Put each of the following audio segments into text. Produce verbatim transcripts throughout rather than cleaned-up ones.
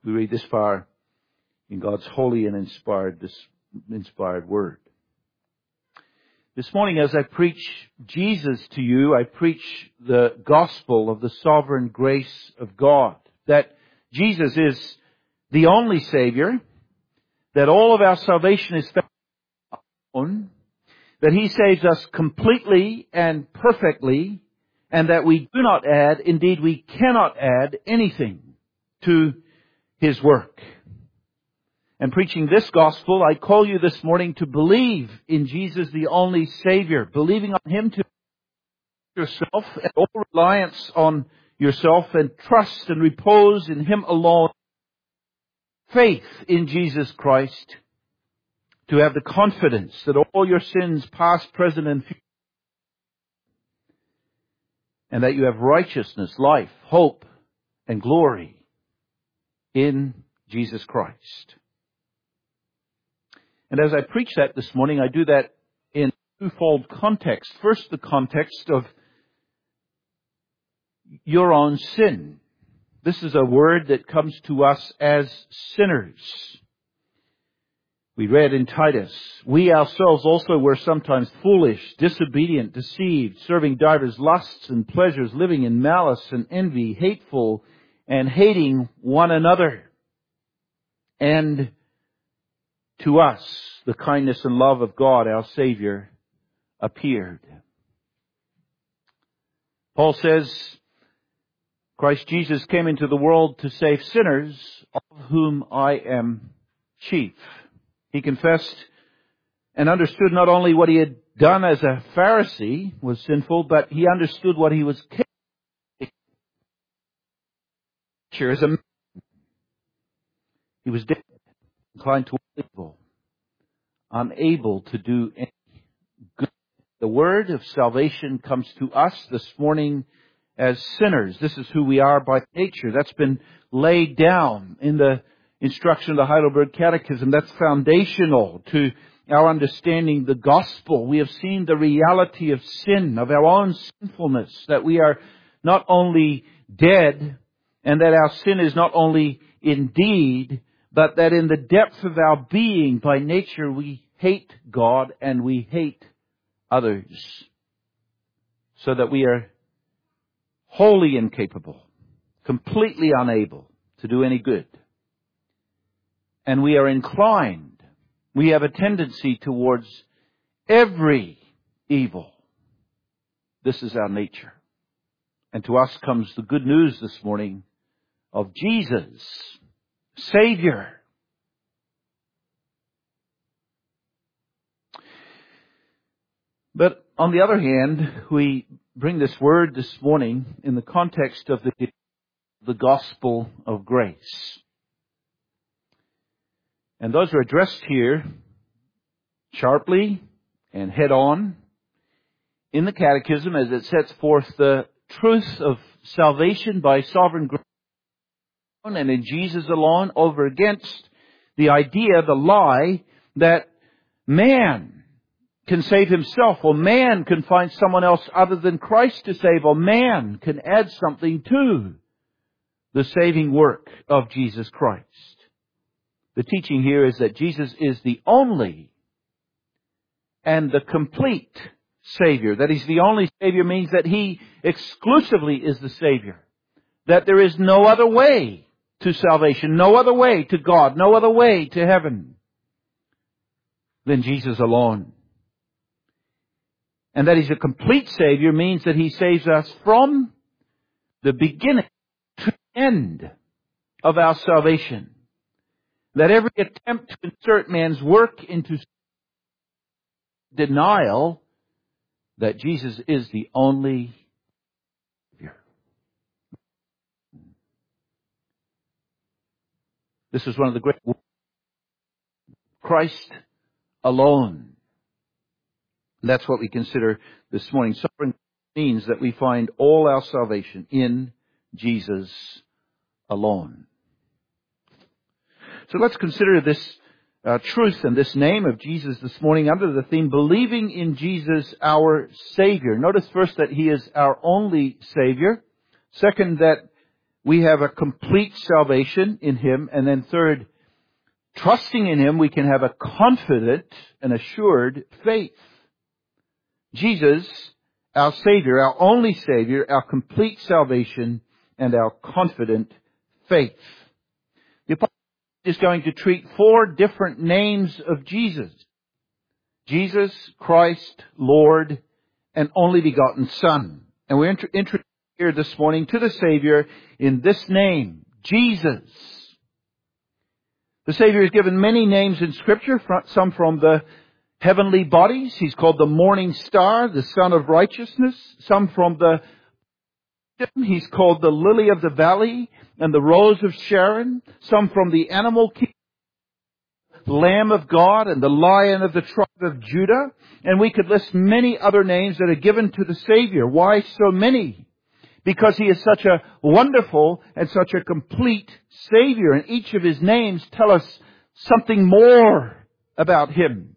we read this far in God's holy and inspired, this inspired Word. This morning, as I preach Jesus to you, I preach the gospel of the sovereign grace of God. That Jesus is the only Savior, that all of our salvation is found, that He saves us completely and perfectly, and that we do not add, indeed we cannot add anything to His work. And preaching this gospel, I call you this morning to believe in Jesus, the only Savior, believing on Him to yourself and all reliance on yourself, and trust and repose in Him alone. Faith in Jesus Christ, to have the confidence that all your sins, past, present, and future, and that you have righteousness, life, hope, and glory in Jesus Christ. And as I preach that this morning, I do that in twofold context. First, the context of your own sin. This is a word that comes to us as sinners. We read in Titus, we ourselves also were sometimes foolish, disobedient, deceived, serving divers lusts and pleasures, living in malice and envy, hateful and hating one another. And to us, the kindness and love of God, our Savior, appeared. Paul says, Christ Jesus came into the world to save sinners, of whom I am chief. He confessed and understood not only what he had done as a Pharisee was sinful, but he understood what he was capable of. As a man, he was dead, inclined to evil, unable to do any good. The word of salvation comes to us this morning as sinners. This is who we are by nature. That's been laid down in the instruction of the Heidelberg Catechism. That's foundational to our understanding the gospel. We have seen the reality of sin, of our own sinfulness, that we are not only dead, and that our sin is not only indeed, but that in the depth of our being, by nature, we hate God and we hate others. So that we are wholly incapable, completely unable to do any good. And we are inclined, we have a tendency towards every evil. This is our nature. And to us comes the good news this morning of Jesus, Savior. But on the other hand, we bring this word this morning in the context of the, the gospel of grace. And those are addressed here sharply and head on in the Catechism as it sets forth the truth of salvation by sovereign grace and in Jesus alone, over against the idea, the lie, that man can save himself, or man can find someone else other than Christ to save, or man can add something to the saving work of Jesus Christ. The teaching here is that Jesus is the only and the complete Savior. That He's the only Savior means that He exclusively is the Savior. That there is no other way to salvation, no other way to God, no other way to heaven than Jesus alone. And that He's a complete Savior means that He saves us from the beginning to the end of our salvation. That every attempt to insert man's work into denial that Jesus is the only Savior. This is one of the great words. Christ alone. And that's what we consider this morning. Sovereign means that we find all our salvation in Jesus alone. So let's consider this uh, truth and this name of Jesus this morning under the theme, believing in Jesus our Savior. Notice first that He is our only Savior. Second, that we have a complete salvation in Him. And then third, trusting in Him, we can have a confident and assured faith. Jesus, our Savior, our only Savior, our complete salvation, and our confident faith. The Apostle is going to treat four different names of Jesus. Jesus, Christ, Lord, and only begotten Son. And we're introduced here this morning to the Savior in this name, Jesus. The Savior is given many names in Scripture, some from the heavenly bodies. He's called the morning star, the Son of righteousness. Some from the He's called the lily of the valley and the rose of Sharon. Some from the animal kingdom, Lamb of God and the Lion of the tribe of Judah. And we could list many other names that are given to the Savior. Why so many? Because He is such a wonderful and such a complete Savior. And each of His names tell us something more about Him.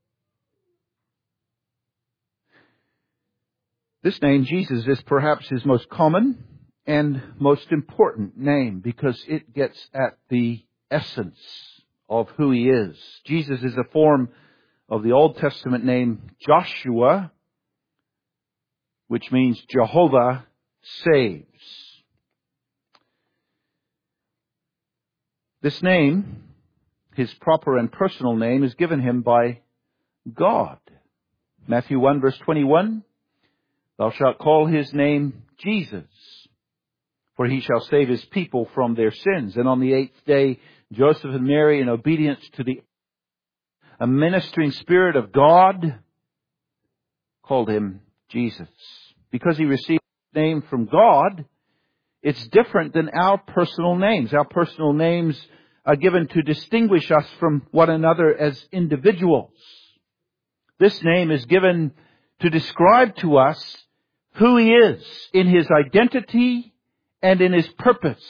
This name, Jesus, is perhaps His most common and most important name because it gets at the essence of who He is. Jesus is a form of the Old Testament name Joshua, which means Jehovah saves. This name, His proper and personal name, is given Him by God. Matthew one verse twenty-one, Thou shalt call His name Jesus, for He shall save His people from their sins. And on the eighth day, Joseph and Mary, in obedience to the a ministering Spirit of God, called Him Jesus. Because He received His name from God, it's different than our personal names. Our personal names are given to distinguish us from one another as individuals. This name is given to describe to us who He is in His identity and in His purpose.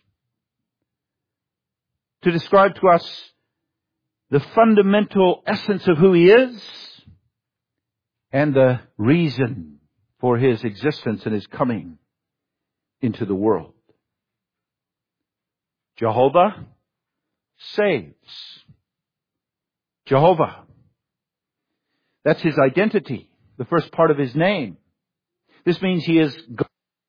To describe to us the fundamental essence of who He is and the reason for His existence and His coming into the world. Jehovah saves. Jehovah. That's His identity, the first part of His name. This means He is God,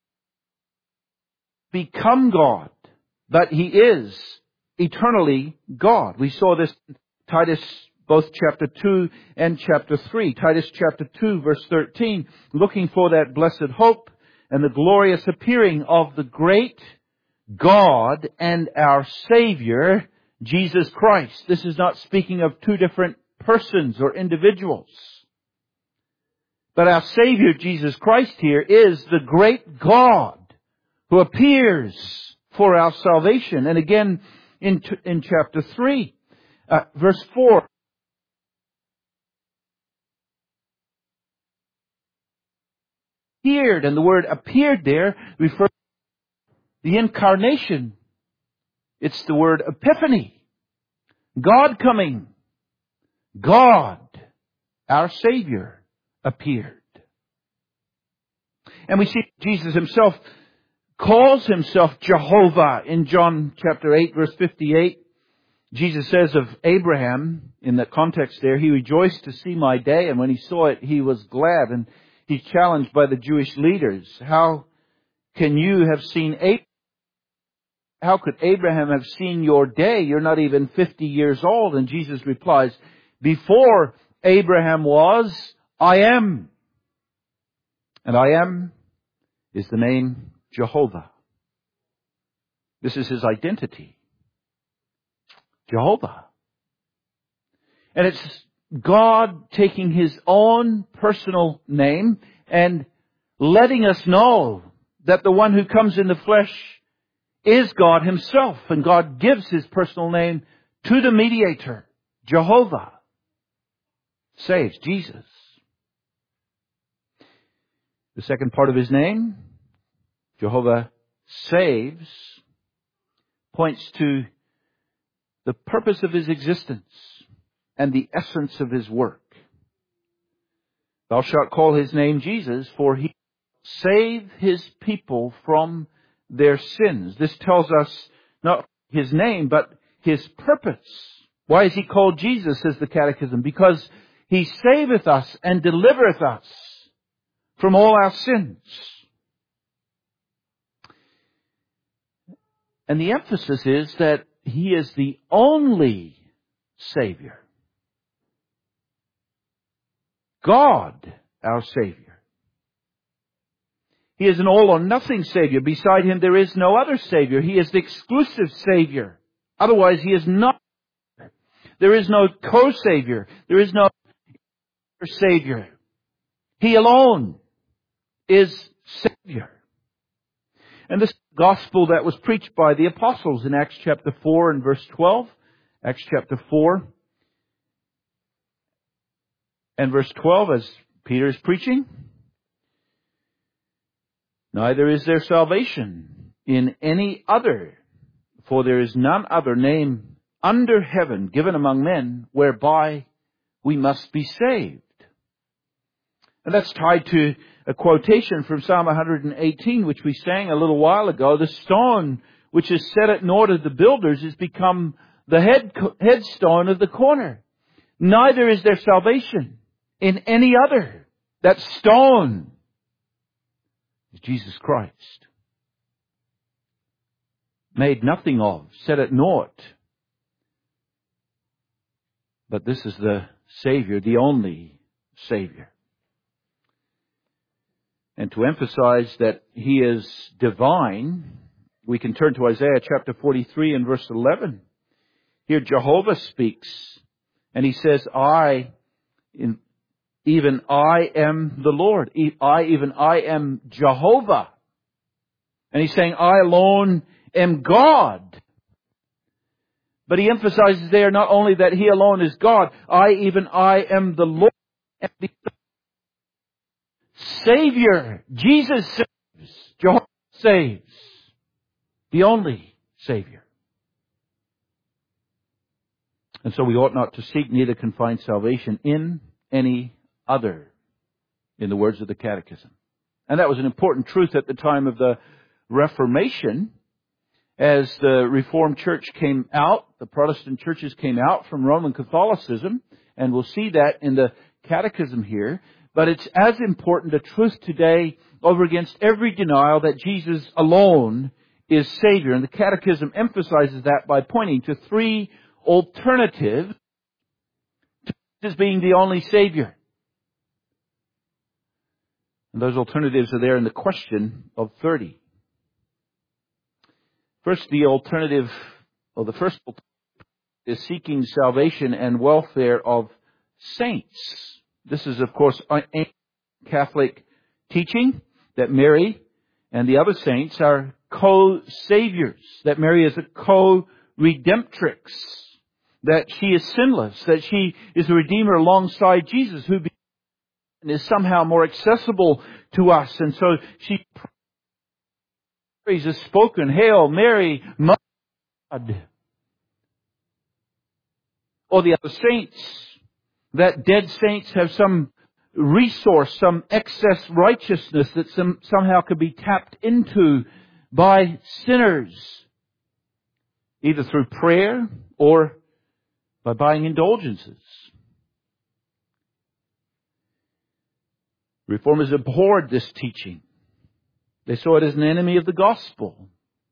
become God, but He is eternally God. We saw this in Titus, both chapter two and chapter three. Titus chapter two, verse thirteen, looking for that blessed hope and the glorious appearing of the great God and our Savior, Jesus Christ. This is not speaking of two different persons or individuals. But our Savior, Jesus Christ, here is the great God who appears for our salvation. And again, in, in chapter three, uh, verse four, appeared, and the word appeared there refers to the incarnation. It's the word epiphany. God coming. God, our Savior, appeared. And we see Jesus Himself calls Himself Jehovah in John chapter eight, verse fifty-eight. Jesus says of Abraham, in the context there, he rejoiced to see my day, and when he saw it, he was glad. And he's challenged by the Jewish leaders. How can you have seen Abraham? How could Abraham have seen your day? You're not even fifty years old. And Jesus replies, before Abraham was, I am. And I am is the name Jehovah. This is His identity. Jehovah. And it's God taking His own personal name and letting us know that the one who comes in the flesh is God Himself. And God gives His personal name to the mediator, Jehovah. Saves, Jesus. The second part of His name, Jehovah saves, points to the purpose of His existence and the essence of His work. Thou shalt call His name Jesus, for He will save His people from their sins. This tells us not His name, but His purpose. Why is He called Jesus, says the Catechism? Because He saveth us and delivereth us from all our sins. And the emphasis is that He is the only Savior. God, our Savior. He is an all or nothing Savior. Beside Him there is no other Savior. He is the exclusive Savior. Otherwise He is not. There is no co-Savior. There is no Savior. He alone is Savior. And this gospel that was preached by the apostles in Acts chapter four and verse twelve. Acts chapter four and verse twelve, as Peter is preaching. Neither is there salvation in any other, for there is none other name under heaven given among men whereby we must be saved. And that's tied to a quotation from Psalm one eighteen, which we sang a little while ago. The stone which is set at naught of the builders is become the head headstone of the corner. Neither is there salvation in any other. That stone is Jesus Christ. Made nothing of, set at naught. But this is the Savior, the only Savior. And to emphasize that He is divine, we can turn to Isaiah chapter forty-three and verse eleven. Here Jehovah speaks, and He says, I, in, even I am the Lord. I, even I am Jehovah. And He's saying, I alone am God. But He emphasizes there not only that He alone is God, I, even I am the Lord. And the Savior. Jesus saves. Jehovah saves. The only Savior. And so we ought not to seek, neither can find salvation in any other, in the words of the Catechism. And that was an important truth at the time of the Reformation. As the Reformed Church came out, the Protestant churches came out from Roman Catholicism, and we'll see that in the Catechism here. But it's as important a truth today over against every denial that Jesus alone is Savior. And the Catechism emphasizes that by pointing to three alternatives to Jesus being the only Savior. And those alternatives are there in the question of thirty. First, the alternative, or the first alternative is seeking salvation and welfare of saints. This is, of course, Catholic teaching that Mary and the other saints are co-saviors, that Mary is a co-redemptrix, that she is sinless, that she is a redeemer alongside Jesus, who is somehow more accessible to us. And so she prays is spoken, Hail Mary, Mother of God. Or the other saints, that dead saints have some resource, some excess righteousness that some, somehow could be tapped into by sinners, either through prayer or by buying indulgences. Reformers abhorred this teaching. They saw it as an enemy of the gospel.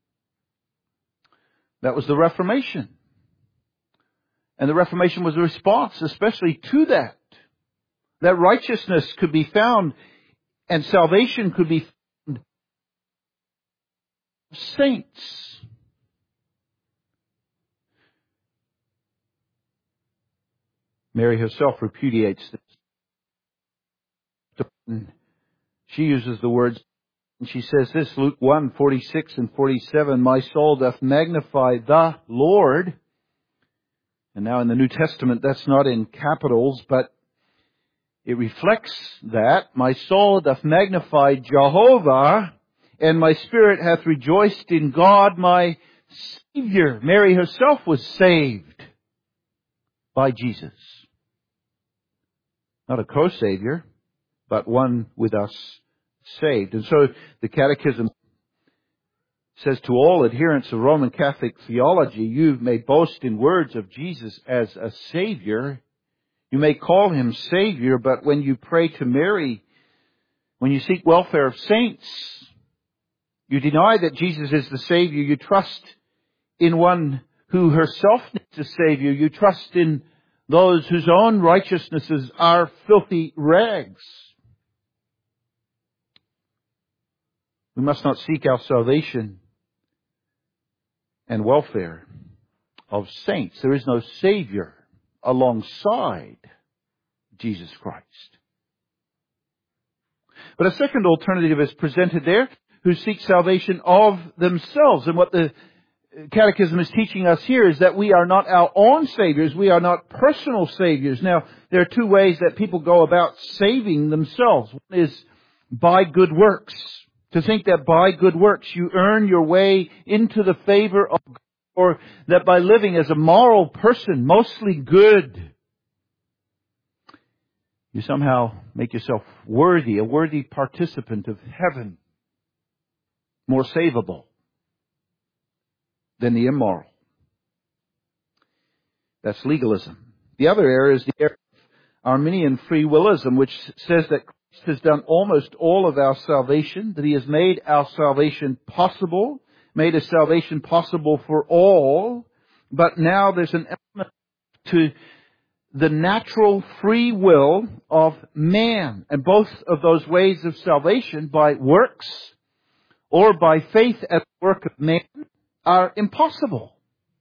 That was the Reformation. And the Reformation was a response, especially to that. That righteousness could be found and salvation could be found in saints. Mary herself repudiates this. She uses the words, and she says this, Luke one, forty-six and forty-seven, My soul doth magnify the Lord. And now in the New Testament, that's not in capitals, but it reflects that. My soul doth magnify Jehovah, and my spirit hath rejoiced in God my Savior. Mary herself was saved by Jesus. Not a co-savior, but one with us saved. And so the Catechism says to all adherents of Roman Catholic theology, you may boast in words of Jesus as a Savior. You may call Him Savior, but when you pray to Mary, when you seek welfare of saints, you deny that Jesus is the Savior. You trust in one who herself needs a Savior. You trust in those whose own righteousnesses are filthy rags. We must not seek our salvation and welfare of saints. There is no Savior alongside Jesus Christ. But a second alternative is presented there, who seek salvation of themselves. And what the Catechism is teaching us here is that we are not our own saviors. We are not personal saviors. Now, there are two ways that people go about saving themselves. One is by good works. To think that by good works you earn your way into the favor of God, or that by living as a moral person, mostly good, you somehow make yourself worthy, a worthy participant of heaven, more savable than the immoral. That's legalism. The other error is the error of Arminian free willism, which says that Christ has done almost all of our salvation, that He has made our salvation possible, made a salvation possible for all, but now there's an element to the natural free will of man. And both of those ways of salvation, by works or by faith at the work of man, are impossible.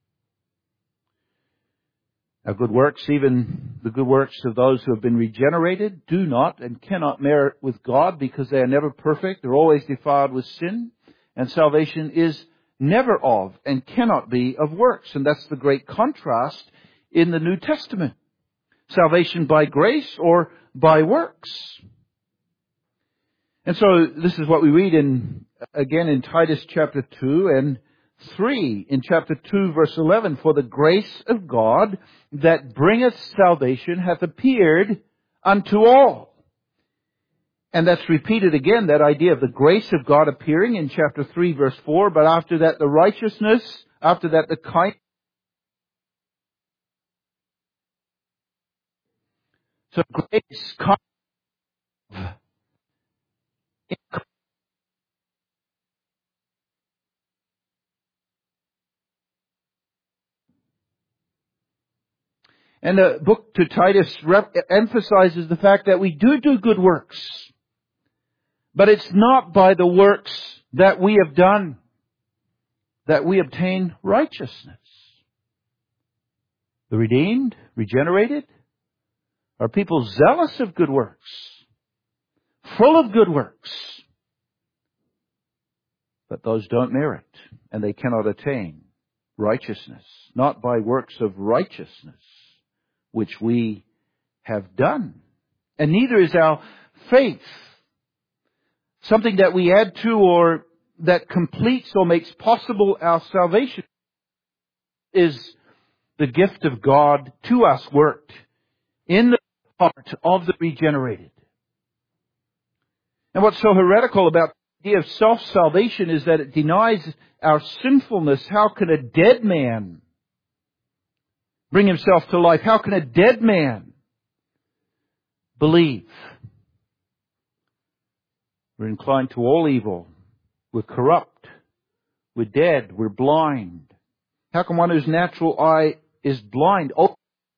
Our good works, even the good works of those who have been regenerated, do not and cannot merit with God, because they are never perfect. They're always defiled with sin. And salvation is never of and cannot be of works. And that's the great contrast in the New Testament. Salvation by grace or by works. And so this is what we read in, again, in Titus chapter two and three. In chapter two, verse eleven, for the grace of God that bringeth salvation hath appeared unto all. And that's repeated again, that idea of the grace of God appearing in chapter three, verse four. But after that, the righteousness, after that, the kindness. So grace comes. And the book to Titus rep- emphasizes the fact that we do do good works. But it's not by the works that we have done that we obtain righteousness. The redeemed, regenerated, are people zealous of good works, full of good works. But those don't merit, and they cannot attain righteousness, not by works of righteousness, which we have done. And neither is our faith something that we add to or that completes or makes possible our salvation. Is the gift of God to us worked in the heart of the regenerated. And what's so heretical about the idea of self-salvation is that it denies our sinfulness. How can a dead man bring himself to life? How can a dead man believe? We're inclined to all evil. We're corrupt. We're dead. We're blind. How can one whose natural eye is blind open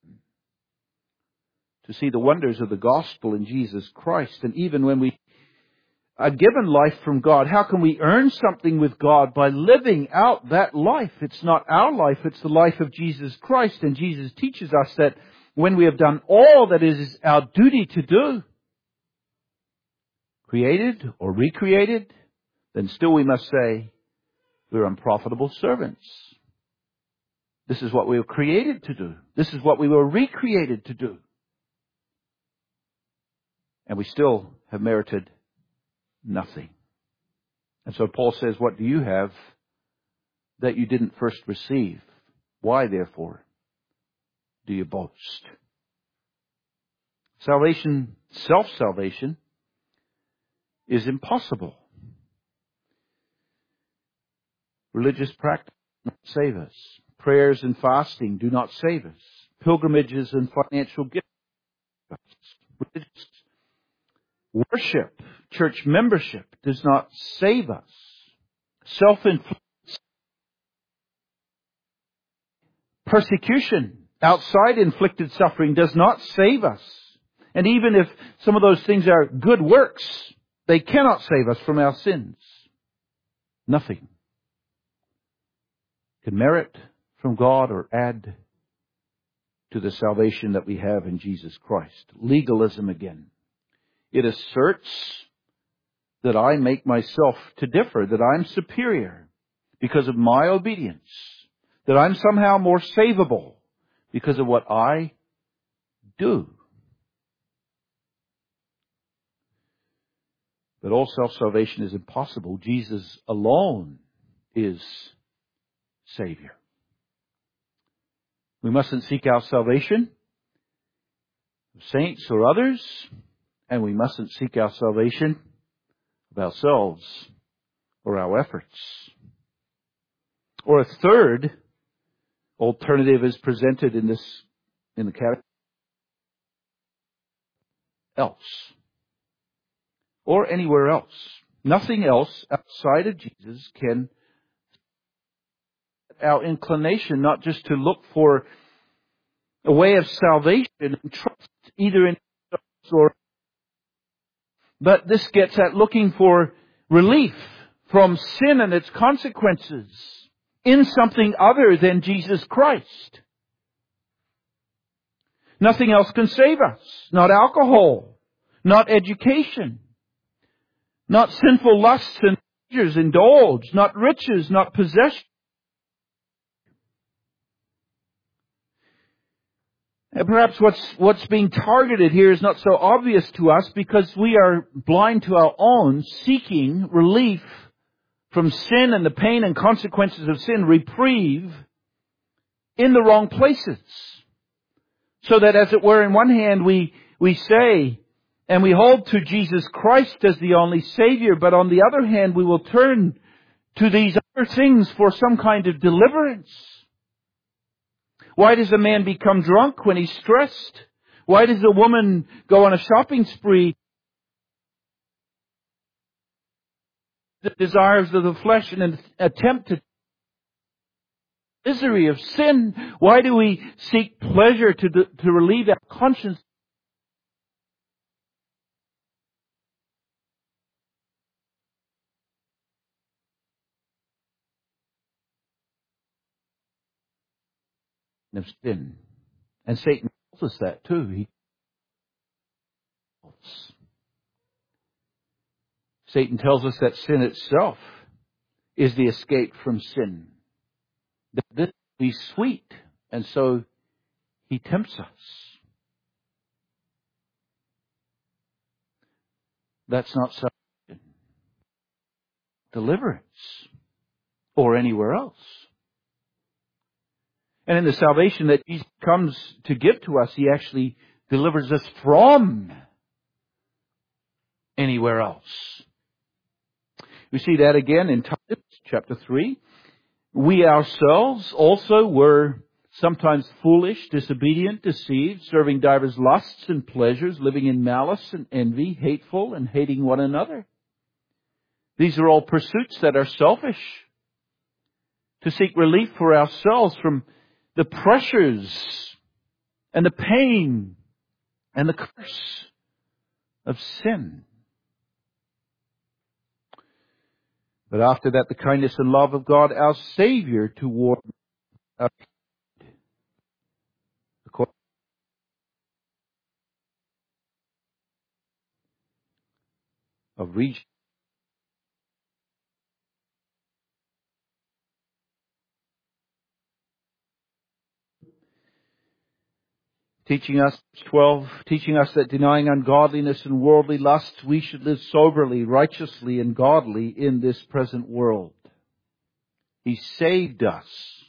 to see the wonders of the gospel in Jesus Christ? And even when we are given life from God, how can we earn something with God by living out that life? It's not our life, it's the life of Jesus Christ. And Jesus teaches us that when we have done all that is our duty to do, created or recreated, then still we must say we're unprofitable servants. This is what we were created to do. This is what we were recreated to do. And we still have merited nothing. And so Paul says, what do you have that you didn't first receive? Why, therefore, do you boast? Salvation, self-salvation, is impossible. Religious practice do not save us. Prayers and fasting do not save us. Pilgrimages and financial gifts. Religious worship, church membership does not save us. Self-inflicted persecution, outside inflicted suffering does not save us. And even if some of those things are good works, they cannot save us from our sins. Nothing can merit from God or add to the salvation that we have in Jesus Christ. Legalism again. It asserts that I make myself to differ, that I'm superior because of my obedience, that I'm somehow more savable because of what I do. But all self-salvation is impossible. Jesus alone is Savior. We mustn't seek our salvation of saints or others, and we mustn't seek our salvation of ourselves or our efforts. Or a third alternative is presented in this, in the catechism. Else. Or anywhere else. Nothing else outside of Jesus can our inclination not just to look for a way of salvation and trust either in us or, but this gets at looking for relief from sin and its consequences in something other than Jesus Christ. Nothing else can save us. Not alcohol, not education, not sinful lusts and pleasures indulged, not riches, not possession. And perhaps what's, what's being targeted here is not so obvious to us because we are blind to our own seeking relief from sin and the pain and consequences of sin, reprieve in the wrong places. So that as it were, in one hand we, we say and we hold to Jesus Christ as the only Savior, but on the other hand we will turn to these other things for some kind of deliverance. Why does a man become drunk when he's stressed? Why does a woman go on a shopping spree? The desires of the flesh in an attempt to misery of sin. Why do we seek pleasure to, to relieve our conscience? Of sin. And Satan tells us that too. He Satan tells us that sin itself is the escape from sin. That this will be sweet. And so he tempts us. That's not salvation, deliverance, or anywhere else. And in the salvation that Jesus comes to give to us, He actually delivers us from anywhere else. We see that again in Titus chapter three. We ourselves also were sometimes foolish, disobedient, deceived, serving divers lusts and pleasures, living in malice and envy, hateful and hating one another. These are all pursuits that are selfish. To seek relief for ourselves from the pressures and the pain and the curse of sin. But after that, the kindness and love of God, our Savior, toward us, of region. Teaching us, twelve, teaching us that denying ungodliness and worldly lusts, we should live soberly, righteously, and godly in this present world. He saved us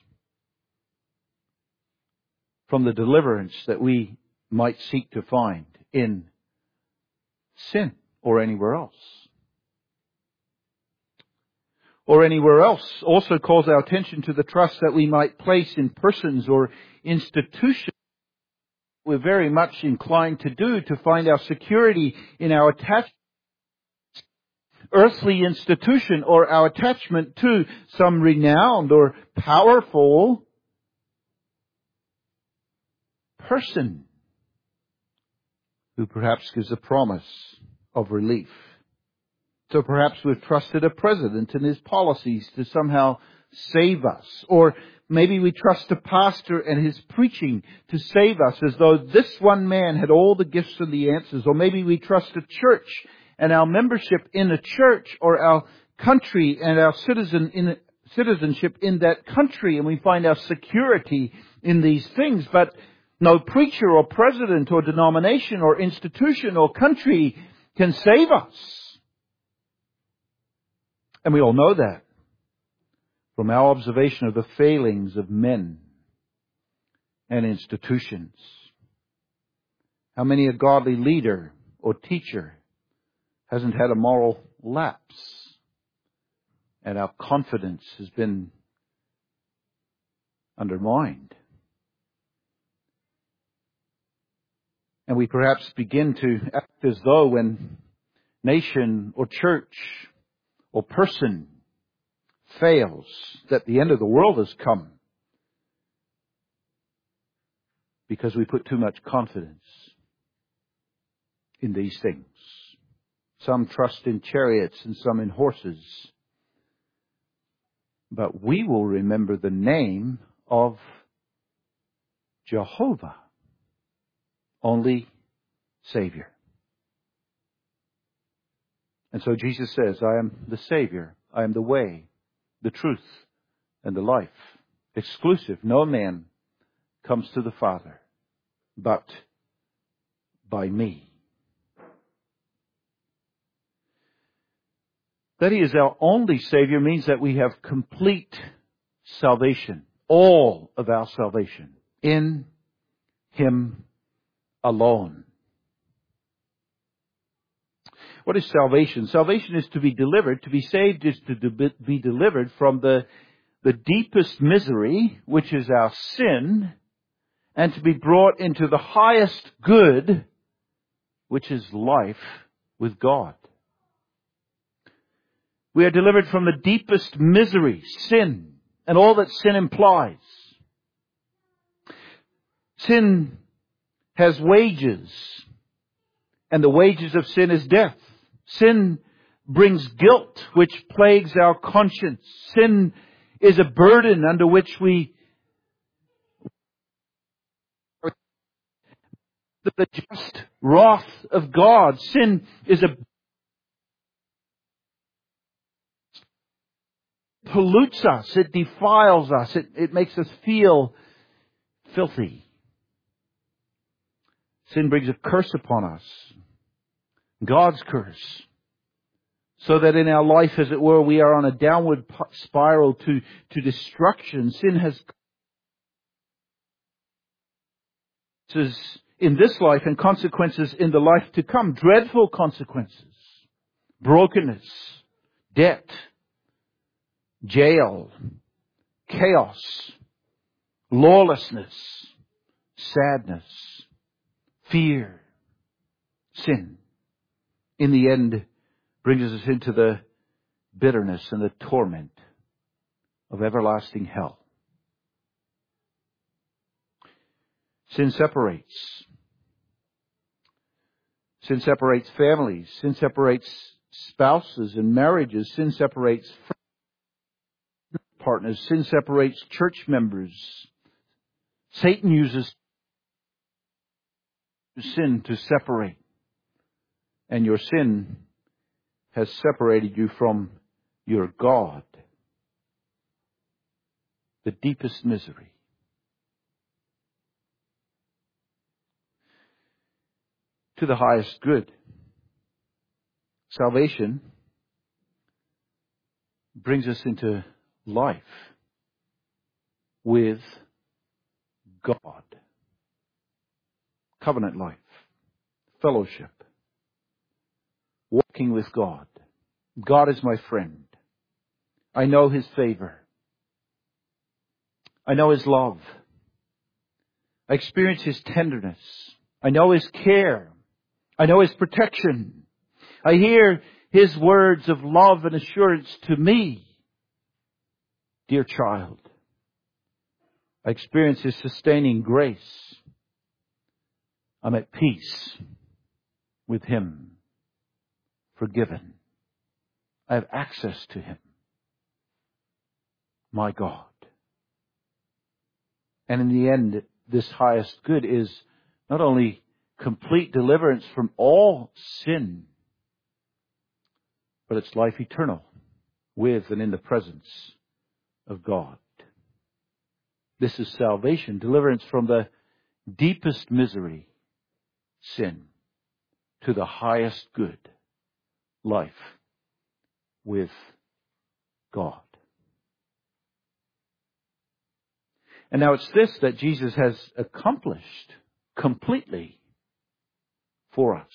from the deliverance that we might seek to find in sin or anywhere else. or anywhere else also calls our attention to the trust that we might place in persons or institutions. We're very much inclined to do to find our security in our attachment earthly institution or our attachment to some renowned or powerful person who perhaps gives a promise of relief. So perhaps we've trusted a president and his policies to somehow save us. Or maybe we trust a pastor and his preaching to save us, as though this one man had all the gifts and the answers. Or maybe we trust a church and our membership in a church, or our country and our citizen in citizenship in that country, and we find our security in these things. But no preacher or president or denomination or institution or country can save us. And we all know that from our observation of the failings of men and institutions. How many a godly leader or teacher hasn't had a moral lapse, and our confidence has been undermined? And we perhaps begin to act as though when nation or church or person fails, that the end of the world has come, because we put too much confidence in these things. Some trust in chariots and some in horses. But we will remember the name of Jehovah, only Savior. And so Jesus says, I am the Savior. I am the way, the truth, and the life. Exclusive. No man comes to the Father but by me. That He is our only Savior means that we have complete salvation. All of our salvation in Him alone. What is salvation? Salvation is to be delivered. To be saved is to be delivered from the, the deepest misery, which is our sin, and to be brought into the highest good, which is life with God. We are delivered from the deepest misery, sin, and all that sin implies. Sin has wages, and the wages of sin is death. Sin brings guilt, which plagues our conscience. Sin is a burden under which we the just wrath of God. Sin is a pollutes us. It defiles us. It, it makes us feel filthy. Sin brings a curse upon us. God's curse. So that in our life, as it were, we are on a downward spiral to, to destruction. Sin has consequences in this life and consequences in the life to come. Dreadful consequences. Brokenness. Debt. Jail. Chaos. Lawlessness. Sadness. Fear. Sin. In the end, brings us into the bitterness and the torment of everlasting hell. Sin separates. Sin separates families. Sin separates spouses and marriages. Sin separates partners. Sin separates church members. Satan uses sin to separate. And your sin has separated you from your God. The deepest misery. To the highest good. Salvation brings us into life with God. Covenant life. Fellowship. Walking with God. God is my friend. I know His favor. I know His love. I experience His tenderness. I know His care. I know His protection. I hear His words of love and assurance to me. Dear child, I experience His sustaining grace. I'm at peace with Him, forgiven. I have access to Him, my God. And in the end, this highest good is not only complete deliverance from all sin, but it's life eternal with and in the presence of God. This is salvation, deliverance from the deepest misery, sin, to the highest good, life with God. And now it's this that Jesus has accomplished completely for us.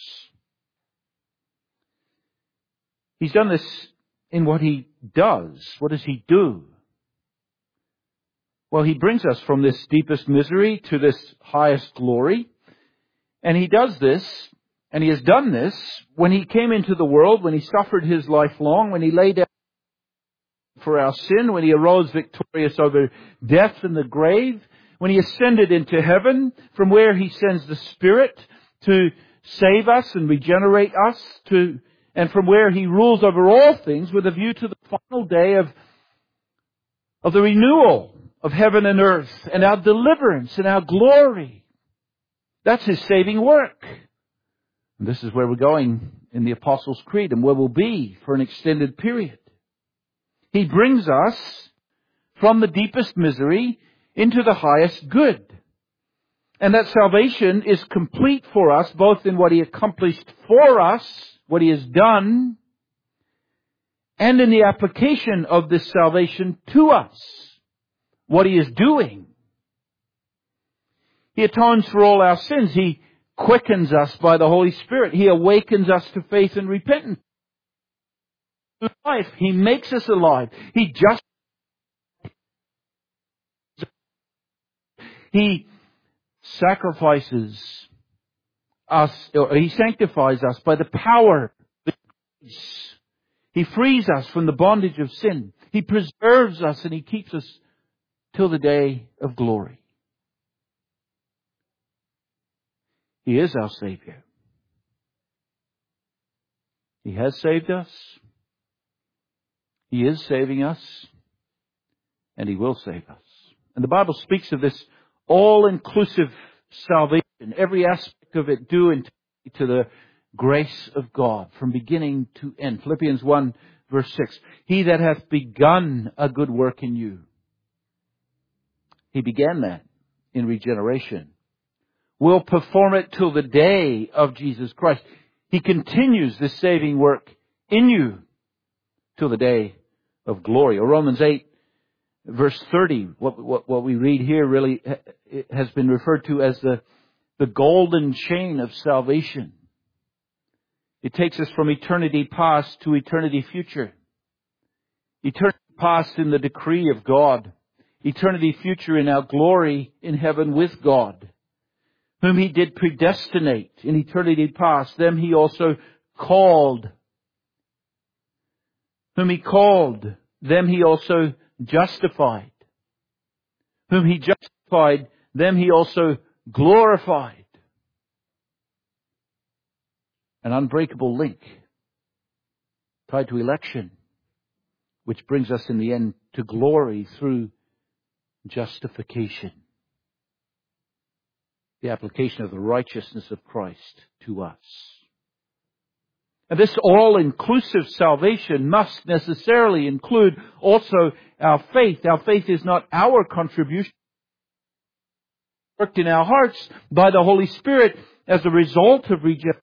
He's done this in what He does. What does He do? Well, He brings us from this deepest misery to this highest glory. And He does this, and He has done this when He came into the world, when He suffered His life long, when He lay down for our sin, when He arose victorious over death and the grave, when He ascended into heaven, from where He sends the Spirit to save us and regenerate us, to and from where He rules over all things with a view to the final day of, of the renewal of heaven and earth and our deliverance and our glory. That's His saving work. And this is where we're going in the Apostles' Creed and where we'll be for an extended period. He brings us from the deepest misery into the highest good. And that salvation is complete for us, both in what He accomplished for us, what He has done, and in the application of this salvation to us, what He is doing. He atones for all our sins. He quickens us by the Holy Spirit. He awakens us to faith and repentance. Life. He makes us alive. He just He sacrifices us, or He sanctifies us by the power of grace. He frees us from the bondage of sin. He preserves us and He keeps us till the day of glory. He is our Savior. He has saved us. He is saving us. And He will save us. And the Bible speaks of this all-inclusive salvation, every aspect of it due to the grace of God from beginning to end. Philippians one verse six. He that hath begun a good work in you. He began that in regeneration. Will perform it till the day of Jesus Christ. He continues this saving work in you till the day of glory. Or Romans eight verse thirty, what, what, what we read here really has been referred to as the, the golden chain of salvation. It takes us from eternity past to eternity future. Eternity past in the decree of God. Eternity future in our glory in heaven with God. Whom He did predestinate in eternity past, them He also called. Whom He called, them He also justified. Whom He justified, them He also glorified. An unbreakable link tied to election, which brings us in the end to glory through justification. The application of the righteousness of Christ to us. And this all-inclusive salvation must necessarily include also our faith. Our faith is not our contribution. Worked in our hearts by the Holy Spirit as a result of regeneration.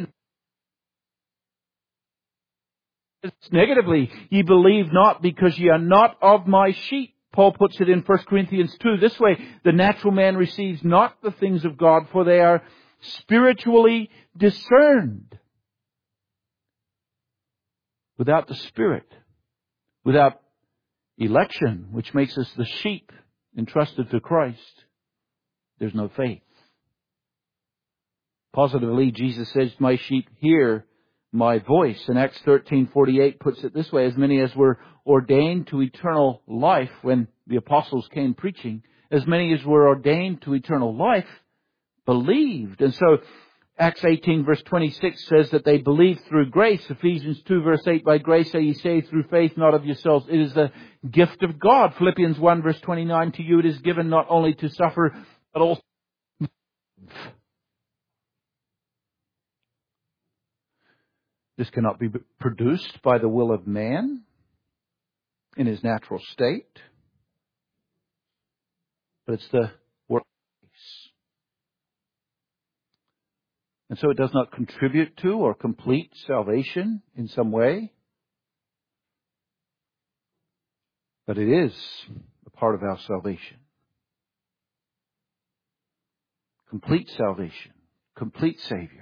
Negatively, ye believe not because ye are not of my sheep. Paul puts it in First Corinthians two this way. The natural man receives not the things of God, for they are spiritually discerned. Without the Spirit, without election, which makes us the sheep entrusted to Christ, there's no faith. Positively, Jesus says, my sheep hear my voice. And Acts thirteen forty-eight puts it this way, as many as were ordained to eternal life when the apostles came preaching, as many as were ordained to eternal life believed. And so Acts eighteen verse twenty-six says that they believed through grace. Ephesians two verse eight, by grace are ye saved through faith, not of yourselves. It is the gift of God. Philippians one verse twenty-nine, to you it is given not only to suffer, but also this cannot be produced by the will of man in his natural state, but it's the work of grace. And so it does not contribute to or complete salvation in some way, but it is a part of our salvation. Complete salvation, complete Savior.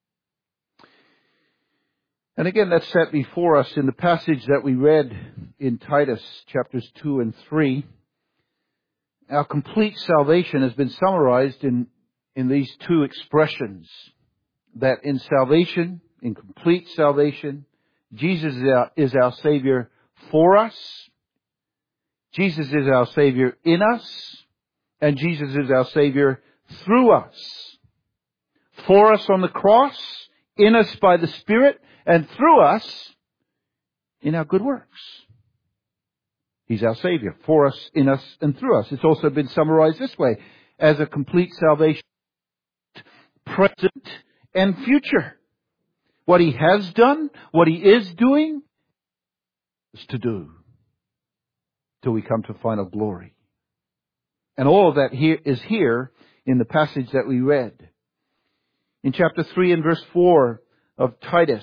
And again, that's set before us in the passage that we read in Titus chapters two and three. Our complete salvation has been summarized in, in these two expressions. That in salvation, in complete salvation, Jesus is our, is our Savior for us. Jesus is our Savior in us. And Jesus is our Savior through us. For us on the cross, in us by the Spirit, and through us in our good works. He's our Savior for us, in us, and through us. It's also been summarized this way, as a complete salvation, present and future. What He has done, what He is doing, is to do till we come to final glory. And all of that here is here in the passage that we read. In chapter three and verse four of Titus,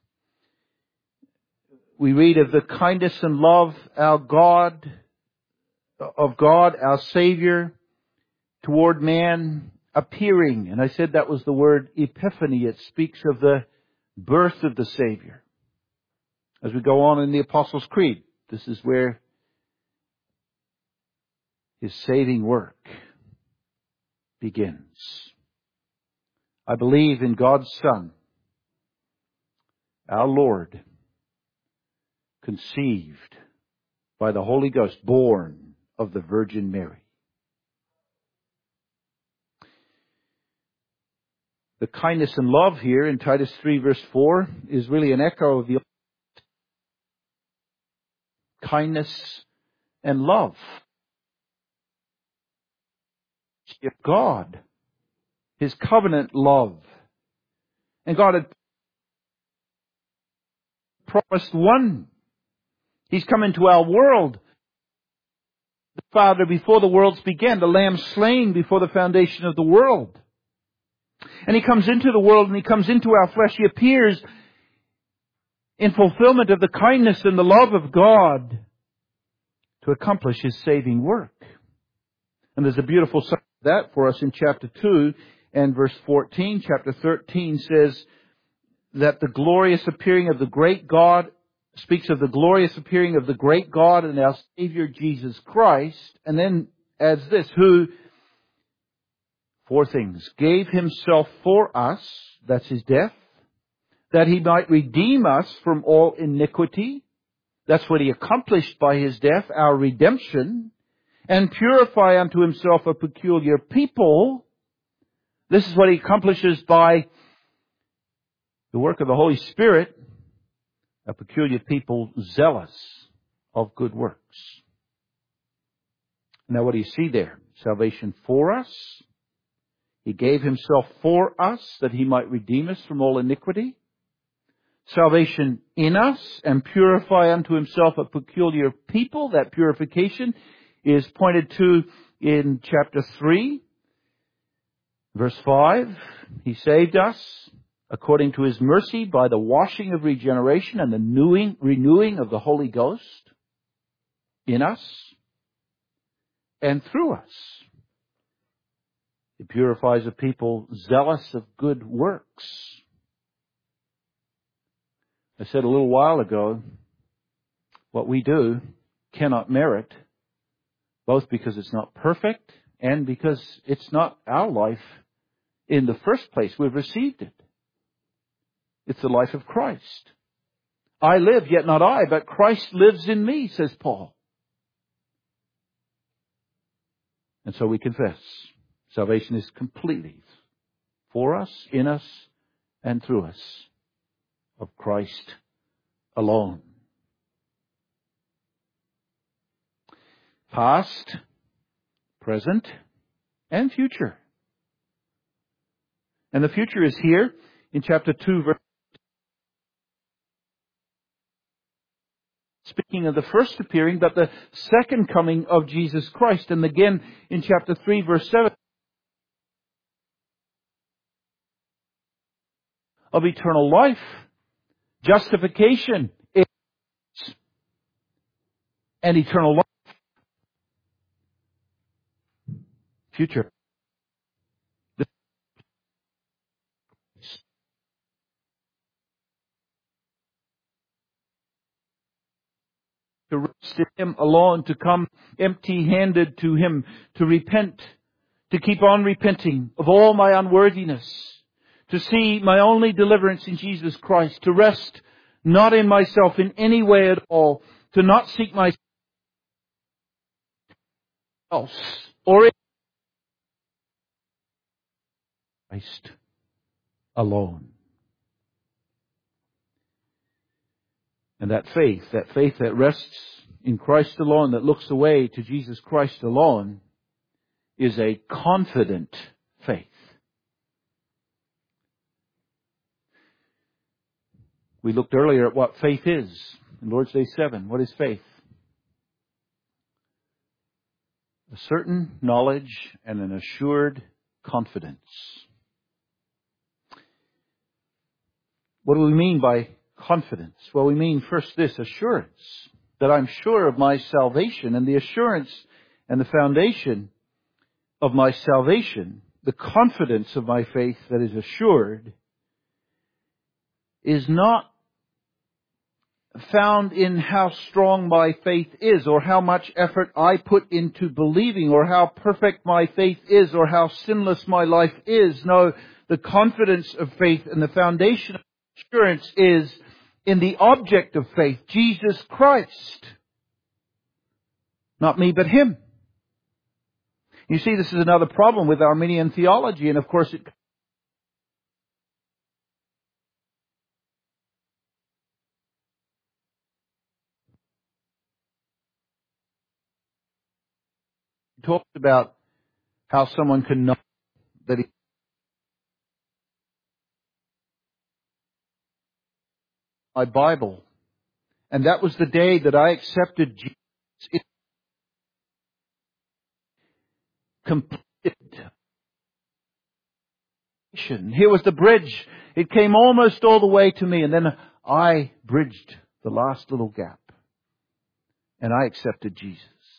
we read of the kindness and love our God, of God, our Savior, toward man appearing. And I said that was the word epiphany. It speaks of the birth of the Savior. As we go on in the Apostles' Creed, this is where His saving work begins. I believe in God's Son, our Lord, conceived by the Holy Ghost, born of the Virgin Mary. The kindness and love here in Titus three verse four is really an echo of the kindness and love of God. His covenant love. And God had promised one. He's come into our world. The Father before the worlds began, the Lamb slain before the foundation of the world. And He comes into the world and He comes into our flesh. He appears in fulfillment of the kindness and the love of God to accomplish His saving work. And there's a beautiful side of that for us in chapter two and verse fourteen. Chapter thirteen says that the glorious appearing of the great God, speaks of the glorious appearing of the great God and our Savior Jesus Christ, and then adds this, who, four things, gave Himself for us, that's His death, that He might redeem us from all iniquity, that's what He accomplished by His death, our redemption, and purify unto Himself a peculiar people. This is what He accomplishes by the work of the Holy Spirit, a peculiar people zealous of good works. Now what do you see there? Salvation for us. He gave Himself for us that He might redeem us from all iniquity. Salvation in us and purify unto Himself a peculiar people. That purification is pointed to in chapter three, verse five. He saved us according to His mercy by the washing of regeneration and the renewing, renewing of the Holy Ghost in us and through us. He purifies a people zealous of good works. I said a little while ago, what we do cannot merit, both because it's not perfect and because it's not our life in the first place. We've received it. It's the life of Christ. I live, yet not I, but Christ lives in me, says Paul. And so we confess. Salvation is completely for us, in us, and through us, of Christ alone. Past, present, and future. And the future is here in chapter two, verse speaking of the first appearing, but the second coming of Jesus Christ. And again in chapter three, verse seven, of eternal life, justification, and eternal life. Future. To rest in Him alone, to come empty-handed to Him, to repent, to keep on repenting of all my unworthiness, to see my only deliverance in Jesus Christ, to rest not in myself in any way at all, to not seek myself or in Christ alone. And that faith, that faith that rests in Christ alone, that looks away to Jesus Christ alone, is a confident faith. We looked earlier at what faith is in Lord's Day seven. What is faith? A certain knowledge and an assured confidence. What do we mean by confidence? Well, we mean first this, assurance, that I'm sure of my salvation, and the assurance and the foundation of my salvation, the confidence of my faith that is assured, is not found in how strong my faith is, or how much effort I put into believing, or how perfect my faith is, or how sinless my life is. No, the confidence of faith and the foundation of assurance is in the object of faith, Jesus Christ. Not me, but Him. You see, this is another problem with Arminian theology, and of course it talks about how someone can know that he my Bible. And that was the day that I accepted Jesus. It completed. Here was the bridge. It came almost all the way to me, and then I bridged the last little gap. And I accepted Jesus.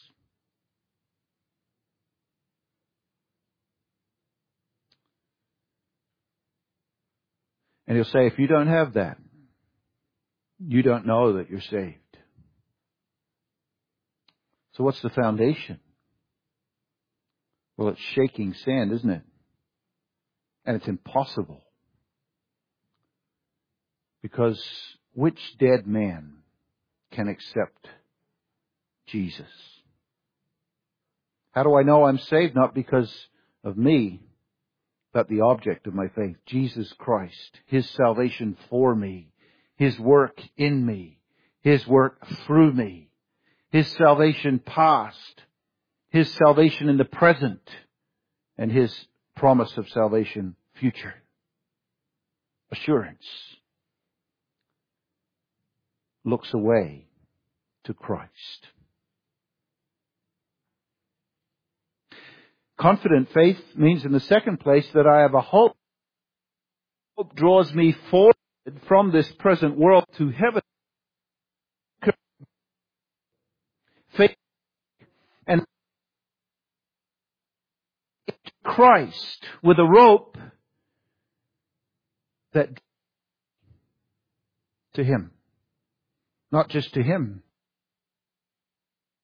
And he'll say, if you don't have that, you don't know that you're saved. So what's the foundation? Well, it's shaking sand, isn't it? And it's impossible. Because which dead man can accept Jesus? How do I know I'm saved? Not because of me, but the object of my faith, Jesus Christ, His salvation for me, His work in me, His work through me, His salvation past, His salvation in the present, and His promise of salvation future. Assurance looks away to Christ. Confident faith means, in the second place, that I have a hope. Hope draws me forward from this present world to heaven. Faith and Christ with a rope that to Him. Not just to Him,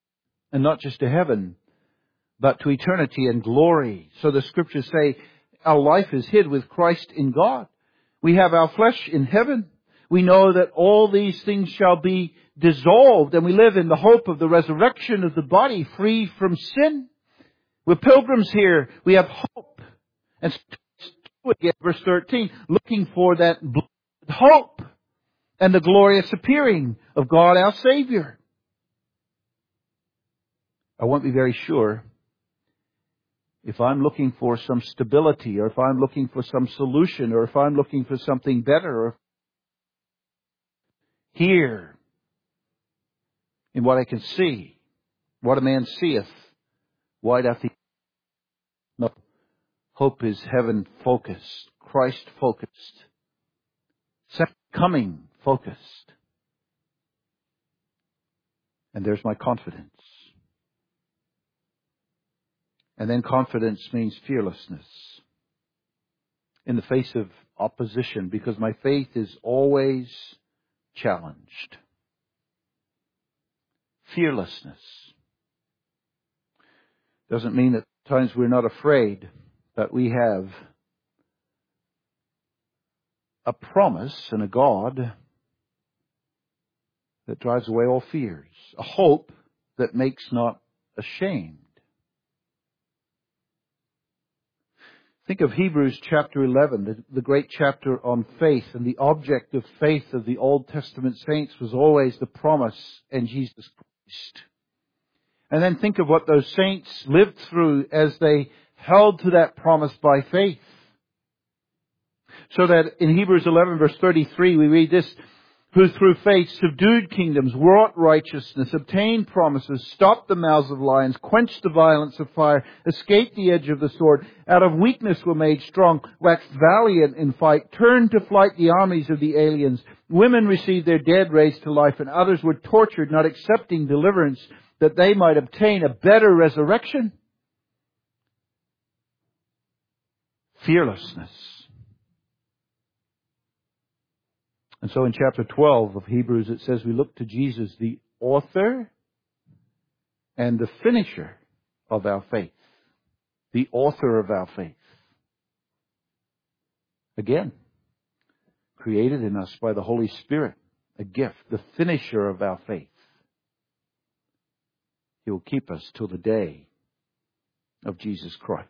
And not just to heaven, but to eternity and glory. So the Scriptures say our life is hid with Christ in God. We have our flesh in heaven. We know that all these things shall be dissolved, and we live in the hope of the resurrection of the body, free from sin. We're pilgrims here. We have hope. And again, verse thirteen, looking for that blessed hope and the glorious appearing of God our Savior. I want to be very sure, if I'm looking for some stability, or if I'm looking for some solution, or if I'm looking for something better, or here, in what I can see, what a man seeth, why doth he? No. Hope is heaven focused, Christ focused, second coming focused. And there's my confidence. And then confidence means fearlessness in the face of opposition, because my faith is always challenged. Fearlessness doesn't mean that at times we're not afraid, but we have a promise and a God that drives away all fears, a hope that makes not ashamed. Think of Hebrews chapter eleven, the, the great chapter on faith, and the object of faith of the Old Testament saints was always the promise in Jesus Christ. And then think of what those saints lived through as they held to that promise by faith. So that in Hebrews eleven verse thirty-three we read this, who through faith subdued kingdoms, wrought righteousness, obtained promises, stopped the mouths of lions, quenched the violence of fire, escaped the edge of the sword, out of weakness were made strong, waxed valiant in fight, turned to flight the armies of the aliens. Women received their dead raised to life, and others were tortured, not accepting deliverance, that they might obtain a better resurrection. Fearlessness. And so in chapter twelve of Hebrews it says we look to Jesus, the author and the finisher of our faith. The author of our faith. Again, created in us by the Holy Spirit, a gift, the finisher of our faith. He will keep us till the day of Jesus Christ.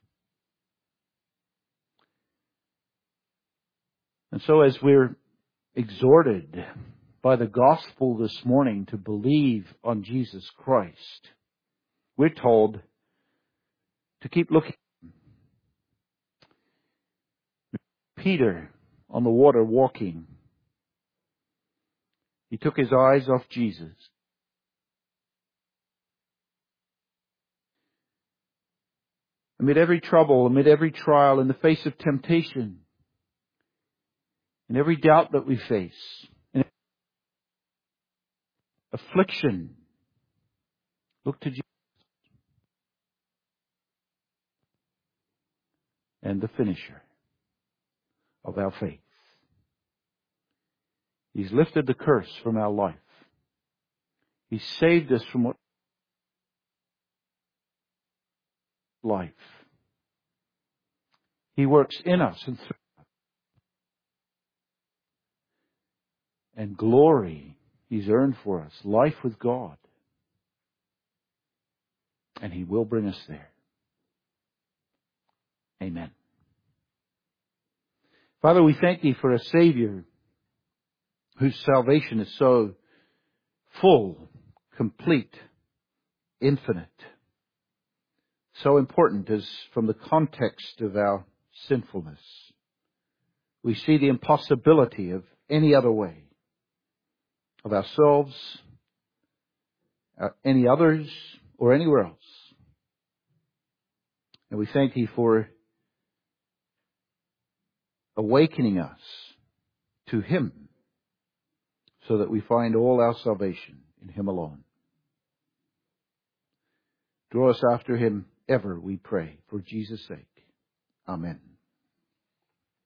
And so as we're exhorted by the gospel this morning to believe on Jesus Christ, we're told to keep looking. Peter on the water walking, he took his eyes off Jesus. Amid every trouble, amid every trial, in the face of temptation, in every doubt that we face, in affliction, look to Jesus and the finisher of our faith. He's lifted the curse from our life. He saved us from what life. He works in us and through. And glory He's earned for us. Life with God. And He will bring us there. Amen. Father, we thank Thee for a Savior whose salvation is so full, complete, infinite. So important as from the context of our sinfulness. We see the impossibility of any other way. Of ourselves, uh, any others, or anywhere else. And we thank Thee for awakening us to Him so that we find all our salvation in Him alone. Draw us after Him ever, we pray, for Jesus' sake. Amen.